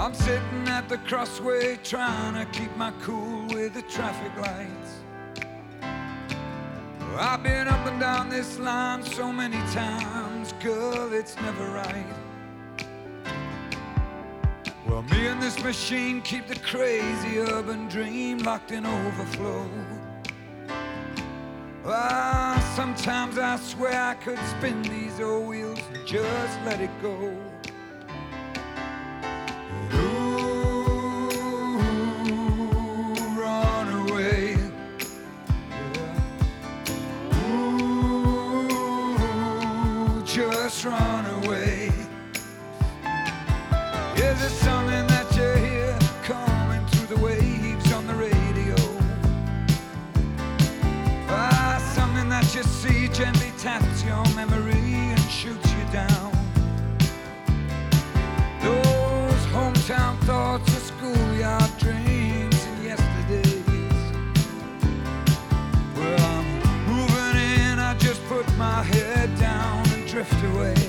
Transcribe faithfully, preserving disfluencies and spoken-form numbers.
I'm sitting at the crossway trying to keep my cool with the traffic lights. I've been up and down this line so many times, girl, it's never right. Well, me and this machine keep the crazy urban dream locked in overflow. Ah, sometimes I swear I could spin these old wheels and just let it go. Just run away. Is it something that you hear coming through the waves on the radio? Ah, something that you see gently taps your memory and shoots you down. Those hometown thoughts of schoolyard dreams and yesterdays. Well, I'm moving in, I just put my head down, drift away.